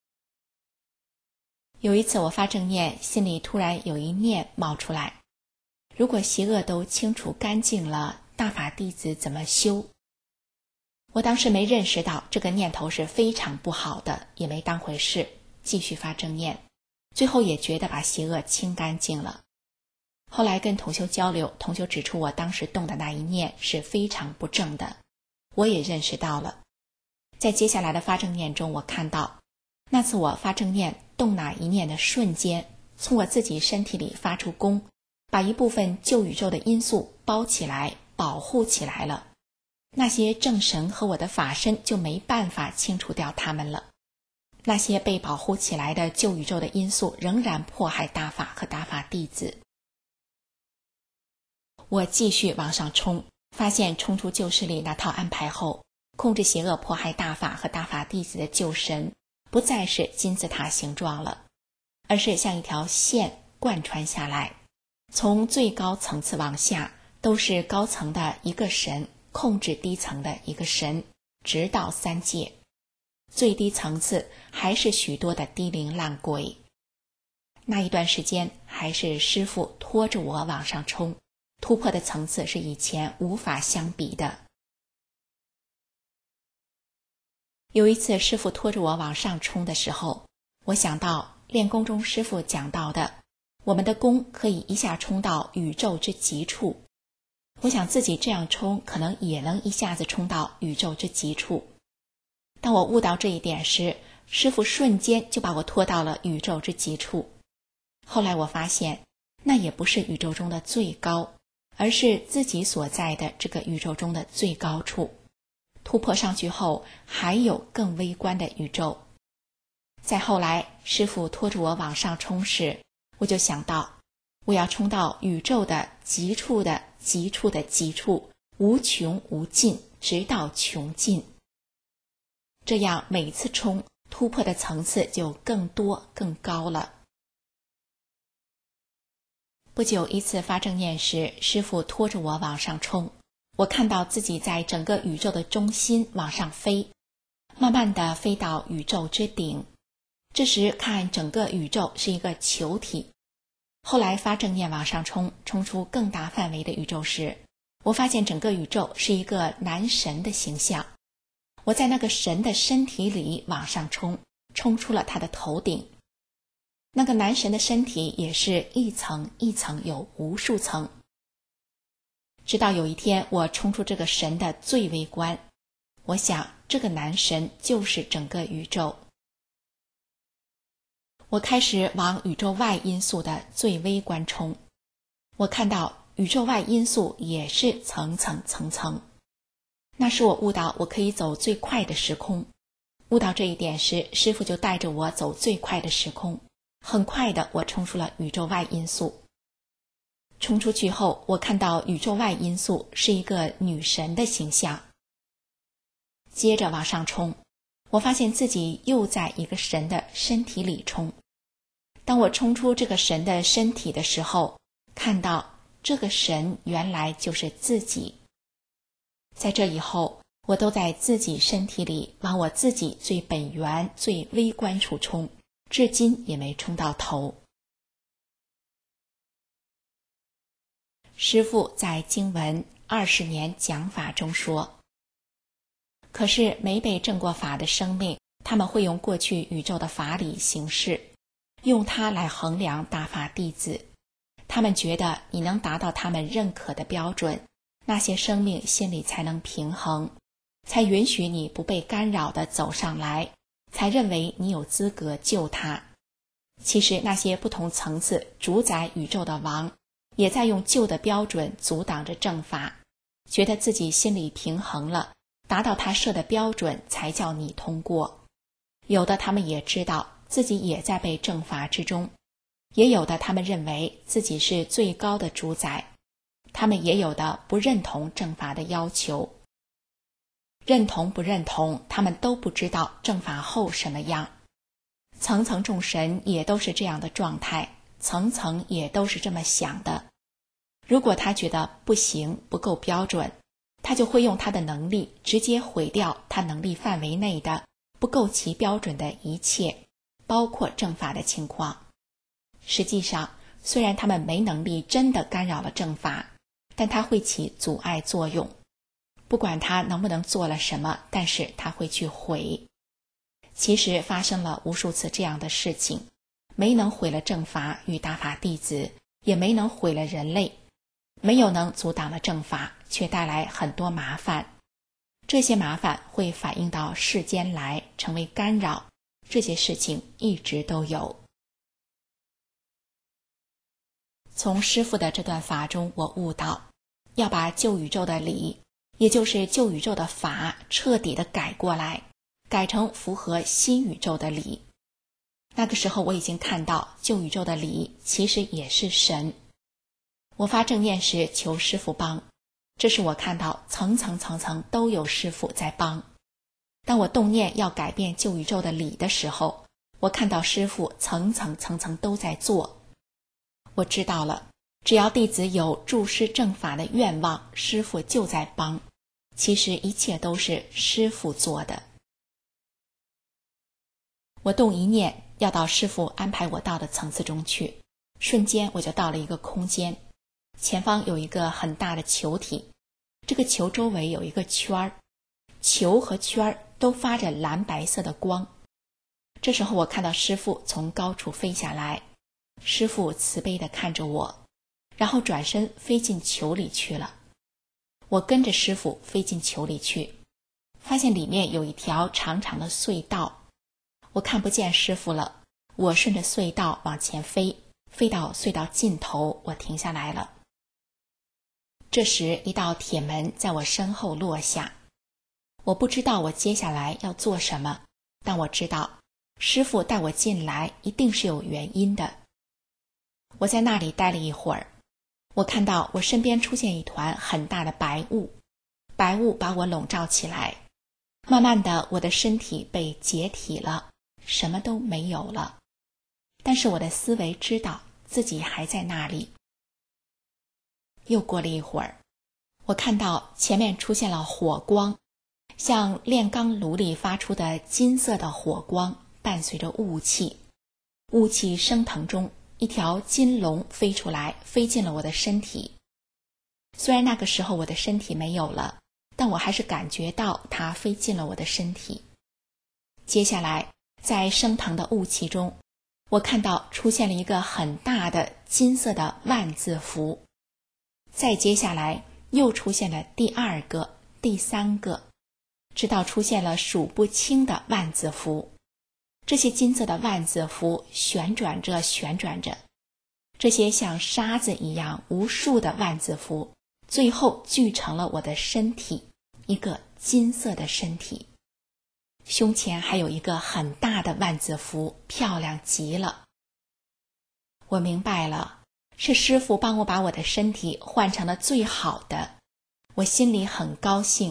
有一次我发正念，心里突然有一念冒出来，如果邪恶都清除干净了，大法弟子怎么修？我当时没认识到这个念头是非常不好的，也没当回事，继续发正念，最后也觉得把邪恶清干净了。后来跟同修交流，同修指出我当时动的那一念是非常不正的，我也认识到了。在接下来的发正念中，我看到那次我发正念动那一念的瞬间，从我自己身体里发出功，把一部分旧宇宙的因素包起来，保护起来了。那些正神和我的法身就没办法清除掉他们了。那些被保护起来的旧宇宙的因素仍然迫害大法和大法弟子。我继续往上冲，发现冲出旧势力那套安排后，控制邪恶迫害大法和大法弟子的旧神不再是金字塔形状了，而是像一条线贯穿下来，从最高层次往下都是高层的一个神控制低层的一个神，直到三界。最低层次还是许多的低灵烂鬼。那一段时间还是师父拖着我往上冲，突破的层次是以前无法相比的。有一次师父拖着我往上冲的时候，我想到练功中师父讲到的，我们的功可以一下冲到宇宙之极处。我想自己这样冲可能也能一下子冲到宇宙之极处。当我悟到这一点时，师父瞬间就把我拖到了宇宙之极处。后来我发现那也不是宇宙中的最高，而是自己所在的这个宇宙中的最高处。突破上去后还有更微观的宇宙。再后来师父拖着我往上冲时，我就想到我要冲到宇宙的极处的极处的极处，无穷无尽，直到穷尽。这样每次冲突破的层次就更多更高了。不久一次发正念时，师父拖着我往上冲，我看到自己在整个宇宙的中心往上飞，慢慢地飞到宇宙之顶。这时看整个宇宙是一个球体。后来发正念往上冲，冲出更大范围的宇宙时，我发现整个宇宙是一个男神的形象。 我在那个神的身体里往上冲，冲出了他的头顶。那个男神的身体也是一层一层，有无数层。直到有一天我冲出这个神的最微观，我想这个男神就是整个宇宙。我开始往宇宙外因素的最微观冲，我看到宇宙外因素也是层层层层。那时我悟到我可以走最快的时空，悟到这一点时，师父就带着我走最快的时空。很快的，我冲出了宇宙外因素。冲出去后，我看到宇宙外因素是一个女神的形象。接着往上冲，我发现自己又在一个神的身体里冲。当我冲出这个神的身体的时候，看到这个神原来就是自己。在这以后，我都在自己身体里往我自己最本源、最微观处冲，至今也没冲到头。师父在经文20年讲法中说，可是没被证过法的生命，他们会用过去宇宙的法理行事，用它来衡量大法弟子。他们觉得你能达到他们认可的标准，那些生命心里才能平衡，才允许你不被干扰地走上来，才认为你有资格救他。其实那些不同层次主宰宇宙的王，也在用旧的标准阻挡着正法，觉得自己心里平衡了，达到他设的标准才叫你通过。有的他们也知道自己也在被正法之中，也有的他们认为自己是最高的主宰，他们也有的不认同正法的要求。认同不认同，他们都不知道正法后什么样。层层众神也都是这样的状态，层层也都是这么想的。如果他觉得不行，不够标准，他就会用他的能力直接毁掉他能力范围内的不够其标准的一切，包括正法的情况。实际上，虽然他们没能力真的干扰了正法，但它会起阻碍作用。不管他能不能做了什么，但是他会去毁。其实发生了无数次这样的事情，没能毁了正法与大法弟子，也没能毁了人类，没有能阻挡了正法，却带来很多麻烦。这些麻烦会反映到世间来，成为干扰。这些事情一直都有。从师父的这段法中，我悟到要把旧宇宙的理，也就是旧宇宙的法彻底的改过来，改成符合新宇宙的理。那个时候我已经看到旧宇宙的理其实也是神。我发正念时求师父帮，这是我看到层层层层都有师父在帮。当我动念要改变旧宇宙的理的时候，我看到师父层层层层都在做。我知道了，只要弟子有注师正法的愿望，师父就在帮。其实一切都是师父做的。我动一念要到师父安排我到的层次中去，瞬间我就到了一个空间，前方有一个很大的球体，这个球周围有一个圈儿，球和圈儿都发着蓝白色的光。这时候我看到师父从高处飞下来，师父慈悲地看着我，然后转身飞进球里去了。我跟着师父飞进球里去，发现里面有一条长长的隧道。我看不见师父了，我顺着隧道往前飞，飞到隧道尽头，我停下来了。这时一道铁门在我身后落下，我不知道我接下来要做什么，但我知道师父带我进来一定是有原因的。我在那里待了一会儿，我看到我身边出现一团很大的白雾，白雾把我笼罩起来，慢慢的我的身体被解体了，什么都没有了。但是我的思维知道自己还在那里。又过了一会儿，我看到前面出现了火光，像炼钢炉里发出的金色的火光，伴随着雾气。雾气升腾中，一条金龙飞出来，飞进了我的身体。虽然那个时候我的身体没有了， 但我还是感觉到它飞进了我的身体。接下来，在升腾的雾气中，我看到出现了一个很大的金色的万字符。再接下来，又出现了第二个、第三个，直到出现了数不清的万字符。这些金色的万字符旋转着旋转着，这些像沙子一样无数的万字符，最后聚成了我的身体，一个金色的身体。胸前还有一个很大的万字符，漂亮极了。我明白了，是师父帮我把我的身体换成了最好的，我心里很高兴。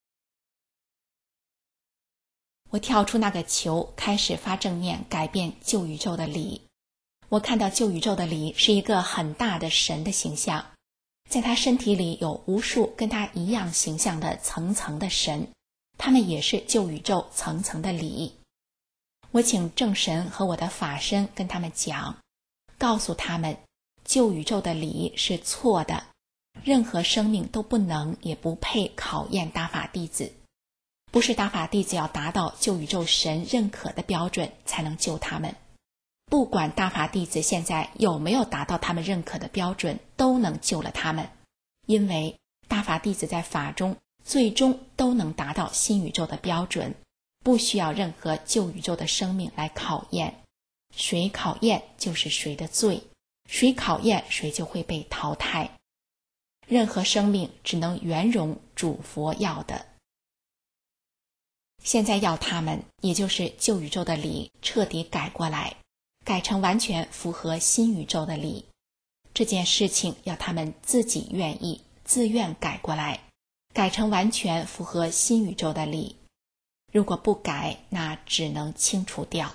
我跳出那个球，开始发正念，改变旧宇宙的理。我看到旧宇宙的理是一个很大的神的形象，在他身体里有无数跟他一样形象的层层的神，他们也是旧宇宙层层的理。我请正神和我的法身跟他们讲，告诉他们旧宇宙的理是错的，任何生命都不能也不配考验大法弟子，不是大法弟子要达到旧宇宙神认可的标准才能救他们，不管大法弟子现在有没有达到他们认可的标准，都能救了他们，因为大法弟子在法中最终都能达到新宇宙的标准，不需要任何旧宇宙的生命来考验，谁考验就是谁的罪，谁考验谁就会被淘汰。任何生命只能圆融主佛要的。现在要他们，也就是旧宇宙的理彻底改过来，改成完全符合新宇宙的理。这件事情要他们自己愿意，自愿改过来，改成完全符合新宇宙的理。如果不改，那只能清除掉。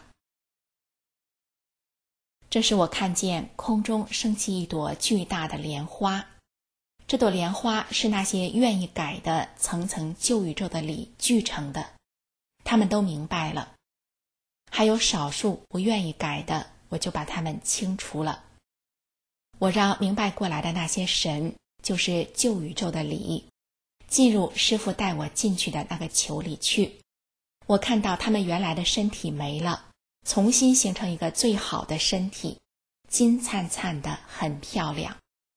这时我看见空中升起一朵巨大的莲花，这朵莲花是那些愿意改的层层旧宇宙的理聚成的，他们都明白了。还有少数不愿意改的，我就把他们清除了。我让明白过来的那些神，就是旧宇宙的理，进入师父带我进去的那个球里去。我看到他们原来的身体没了，重新形成一个最好的身体，金灿灿的，很漂亮。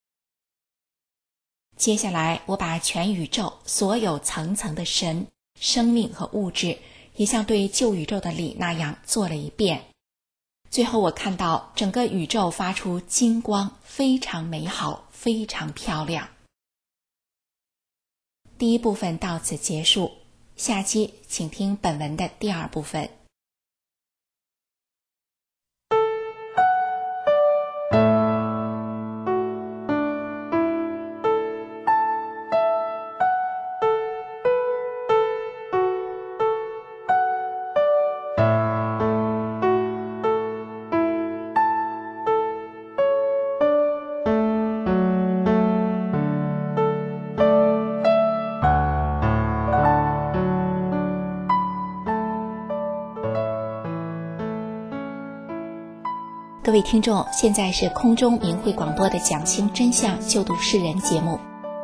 接下来我把全宇宙所有层层的神、生命和物质也像对旧宇宙的理那样做了一遍。最后我看到整个宇宙发出金光，非常美好，非常漂亮。第一部分到此结束，下期请听本文的第二部分。各位听众，现在是空中明慧广播的讲清真相救度世人节目。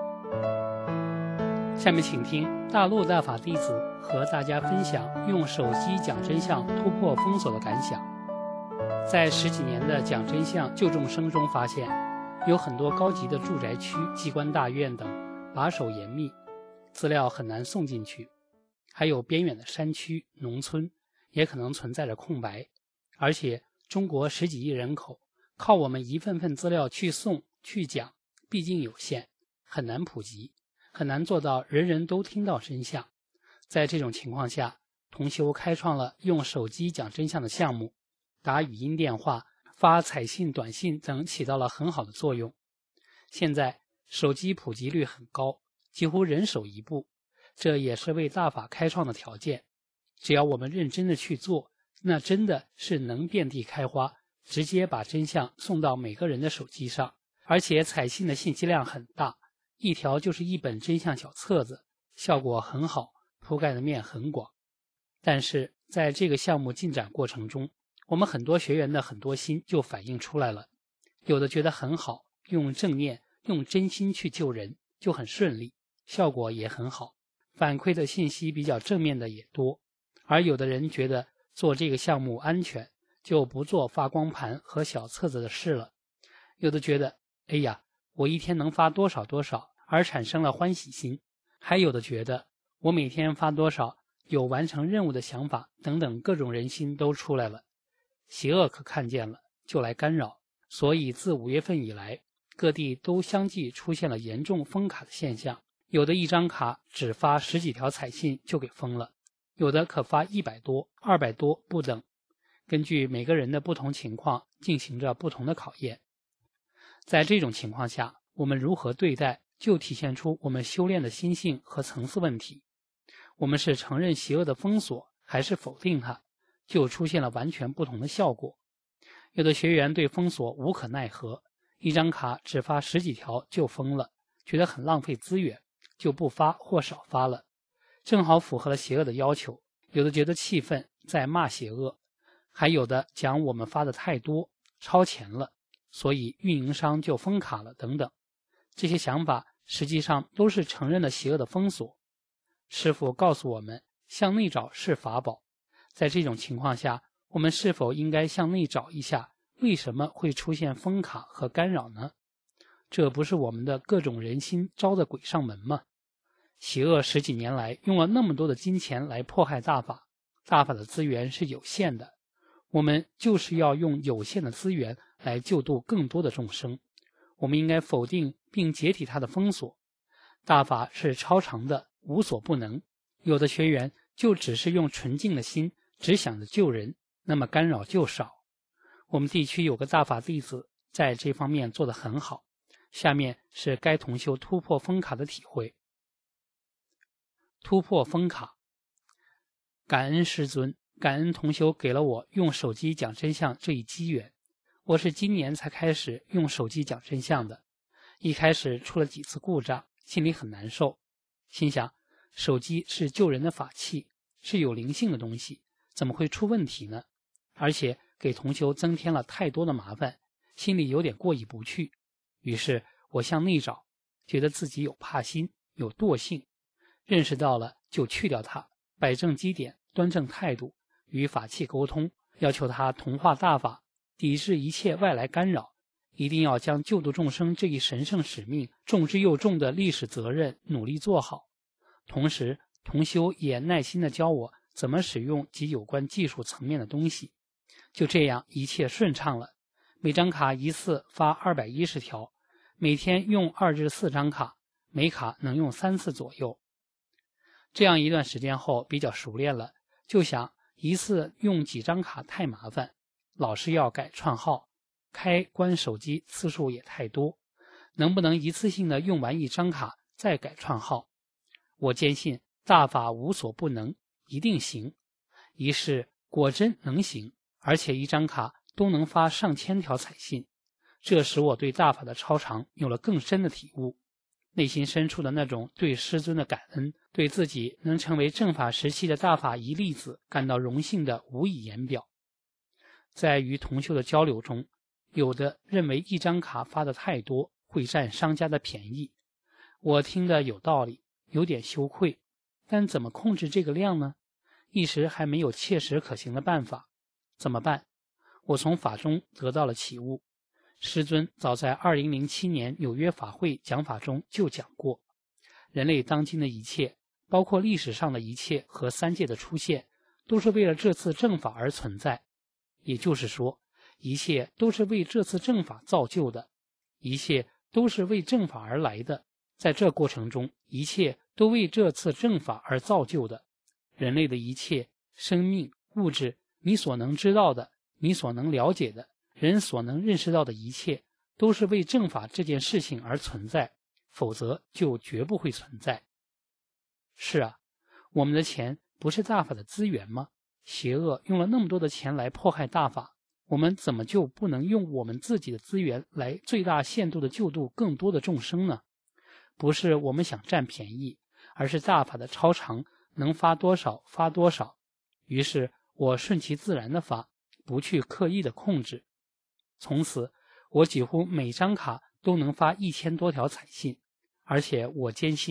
下面请听大陆大法弟子和大家分享用手机讲真相突破封锁的感想。在10几年的讲真相救众生中发现，有很多高级的住宅区、机关大院等把守严密，资料很难送进去，还有边远的山区、农村也可能存在着空白，而且中国10几亿人口，靠我们一份份资料去送去讲，毕竟有限，很难普及，很难做到人人都听到真相。在这种情况下，同修开创了用手机讲真相的项目，打语音电话、发彩信、短信等起到了很好的作用。现在手机普及率很高，几乎人手一部，这也是为大法开创的条件。只要我们认真的去做，那真的是能遍地开花，直接把真相送到每个人的手机上。而且彩信的信息量很大，一条就是一本真相小册子，效果很好，铺盖的面很广。但是在这个项目进展过程中，我们很多学员的很多心就反映出来了，有的觉得很好，用正念用真心去救人就很顺利，效果也很好。 反馈的信息比较正面的也多，而有的人觉得做这个项目安全，就不做发光盘和小册子的事了。有的觉得，哎呀，我一天能发多少多少，而产生了欢喜心。还有的觉得，我每天发多少，有完成任务的想法等等，各种人心都出来了。邪恶可看见了，就来干扰。所以自5月份以来，各地都相继出现了严重封卡的现象。有的一张卡只发10几条彩信就给封了，有的可发100多、200多不等。根据每个人的不同情况，进行着不同的考验。在这种情况下，我们如何对待，就体现出我们修炼的心性和层次问题。我们是承认邪恶的封锁，还是否定它，就出现了完全不同的效果。有的学员对封锁无可奈何，一张卡只发10几条就封了，觉得很浪费资源，就不发或少发了，正好符合了邪恶的要求。有的觉得气愤，在骂邪恶，还有的讲我们发的太多，超前了，所以运营商就封卡了等等。这些想法实际上都是承认了邪恶的封锁。师父告诉我们，向内找是法宝。在这种情况下，我们是否应该向内找一下，为什么会出现封卡和干扰呢？这不是我们的各种人心招的鬼上门吗？邪恶10几年来用了那么多的金钱来迫害大法，大法的资源是有限的，我们就是要用有限的资源来救度更多的众生。我们应该否定并解体它的封锁。大法是超常的，无所不能。有的学员就只是用纯净的心，只想着救人，那么干扰就少。我们地区有个大法弟子在这方面做得很好。下面是该同修突破封卡的体会。突破封卡，感恩师尊，感恩同修给了我用手机讲真相这一机缘。我是今年才开始用手机讲真相的，一开始出了几次故障，心里很难受，心想手机是救人的法器，是有灵性的东西，怎么会出问题呢？而且给同修增添了太多的麻烦，心里有点过意不去。于是我向内找，觉得自己有怕心，有惰性，认识到了就去掉它，摆正基点，端正态度，与法器沟通，要求他同化大法，抵制一切外来干扰，一定要将救度众生这一神圣使命，重之又重的历史责任努力做好。同时同修也耐心地教我怎么使用及有关技术层面的东西。就这样一切顺畅了，每张卡一次发210条，每天用2至4张卡，每卡能用3次左右。这样一段时间后比较熟练了，就想一次用几张卡太麻烦，老是要改串号，开关手机次数也太多，能不能一次性的用完一张卡再改串号？我坚信大法无所不能，一定行。一试果真能行，而且一张卡都能发上千条彩信，这使我对大法的超常有了更深的体悟，内心深处的那种对师尊的感恩，对自己能成为正法时期的大法一粒子感到荣幸的无以言表。在与同修的交流中，有的认为一张卡发的太多会占商家的便宜，我听得有道理，有点羞愧，但怎么控制这个量呢？一时还没有切实可行的办法，怎么办？我从法中得到了启悟。师尊早在2007年纽约法会讲法中就讲过，人类当今的一切，包括历史上的一切和三界的出现，都是为了这次正法而存在。也就是说，一切都是为这次正法造就的，一切都是为正法而来的。在这过程中，一切都为这次正法而造就的。人类的一切生命、物质，你所能知道的，你所能了解的，人所能认识到的一切，都是为正法这件事情而存在，否则就绝不会存在。是啊，我们的钱不是大法的资源吗？邪恶用了那么多的钱来迫害大法，我们怎么就不能用我们自己的资源来最大限度的救度更多的众生呢？不是我们想占便宜，而是大法的超常，能发多少发多少。于是我顺其自然的发，不去刻意的控制。从此我几乎每张卡都能发1000多条彩信，而且我坚信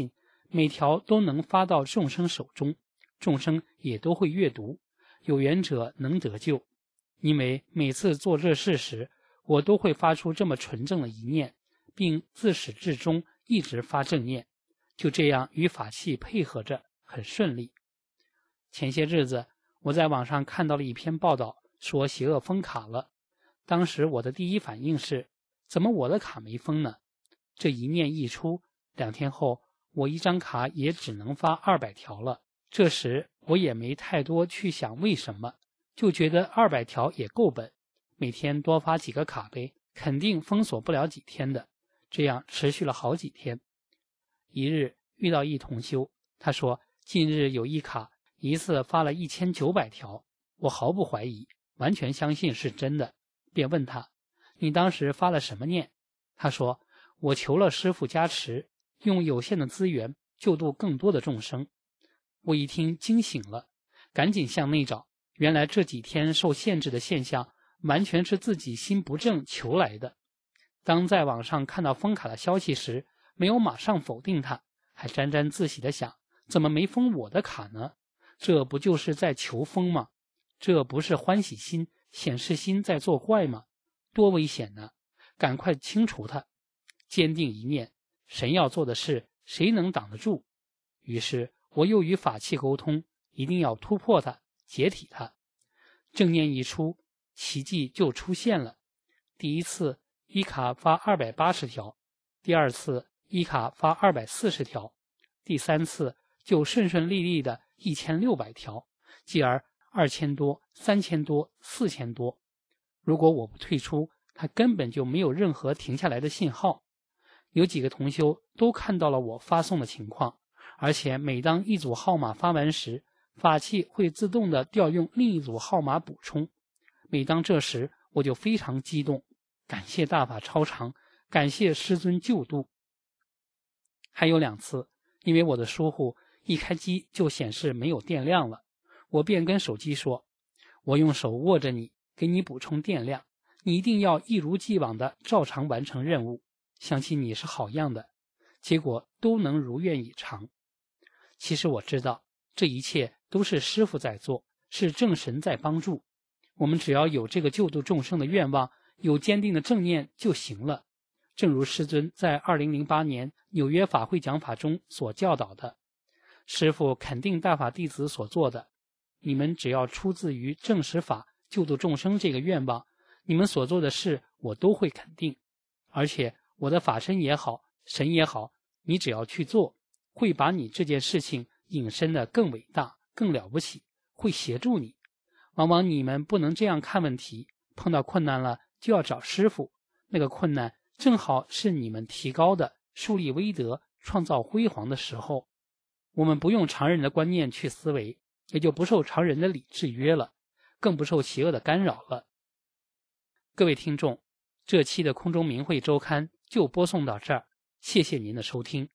每条都能发到众生手中，众生也都会阅读，有缘者能得救。因为每次做这事时，我都会发出这么纯正的一念，并自始至终一直发正念，就这样与法器配合着，很顺利。前些日子我在网上看到了一篇报道，说邪恶封卡了。当时我的第一反应是，怎么我的卡没封呢？这一念一出，2天后我一张卡也只能发200条了。这时我也没太多去想为什么，就觉得200条也够本，每天多发几个卡呗，肯定封锁不了几天的。这样持续了好几天。一日遇到一同修，他说近日有一卡一次发了1900条，我毫不怀疑，完全相信是真的，便问他，你当时发了什么念？他说，我求了师父加持，用有限的资源救度更多的众生。我一听惊醒了，赶紧向内找，原来这几天受限制的现象完全是自己心不正求来的。当在网上看到封卡的消息时，没有马上否定它，还沾沾自喜地想，怎么没封我的卡呢？这不就是在求封吗？这不是欢喜心、显示心在作怪吗？多危险呢！赶快清除它。坚定一念，神要做的事，谁能挡得住？于是我又与法器沟通，一定要突破它，解体它。正念一出，奇迹就出现了。第一次一卡发280条，第二次一卡发240条，第三次就顺顺利利的1600条，继而2000多、3000多、4000多。如果我不退出，它根本就没有任何停下来的信号。有几个同修都看到了我发送的情况，而且每当一组号码发完时，法器会自动的调用另一组号码补充。每当这时，我就非常激动，感谢大法超常，感谢师尊救度。还有2次，因为我的疏忽，一开机就显示没有电量了，我便跟手机说，我用手握着你，给你补充电量，你一定要一如既往的照常完成任务，相信你是好样的。结果都能如愿以偿。其实我知道，这一切都是师父在做，是正神在帮助。我们只要有这个救度众生的愿望，有坚定的正念就行了。正如师尊在2008年纽约法会讲法中所教导的，师父肯定大法弟子所做的，你们只要出自于正实法救度众生这个愿望，你们所做的事我都会肯定。而且我的法身也好，神也好，你只要去做，会把你这件事情引申的更伟大、更了不起，会协助你。往往你们不能这样看问题，碰到困难了就要找师父，那个困难正好是你们提高的、树立威德、创造辉煌的时候。我们不用常人的观念去思维，也就不受常人的理制约了，更不受邪恶的干扰了。各位听众，这期的空中明慧周刊就播送到这儿，谢谢您的收听。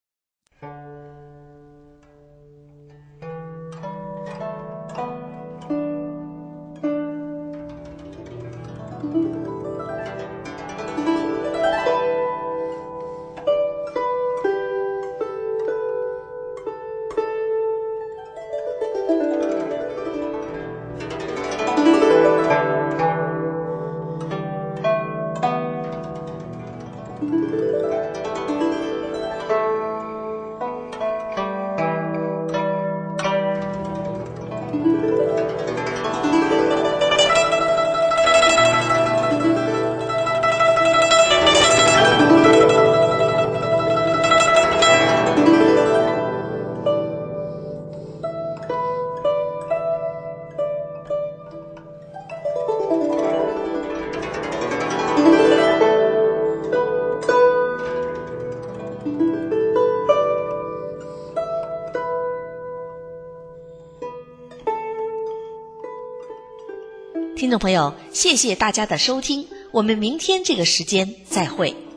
听众朋友，谢谢大家的收听，我们明天这个时间再会。